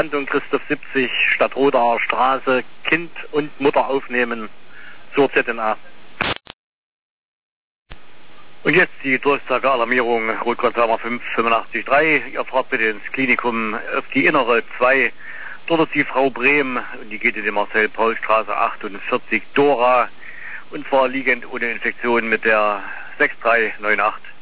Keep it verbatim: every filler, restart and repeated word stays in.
Landung Christoph siebzig, Stadtrodaer Straße, Kind und Mutter aufnehmen zur Z N A. Und jetzt die Durchsagealarmierung, Rotkreuzhammer fünf fünfundachtzig drei. Ihr fahrt bitte ins Klinikum auf die innere zwei. Dort ist die Frau Brehm und die geht in die Marcel-Paul-Straße achtundvierzig Dora. Und zwar liegend ohne Infektion mit der sechs drei neun acht.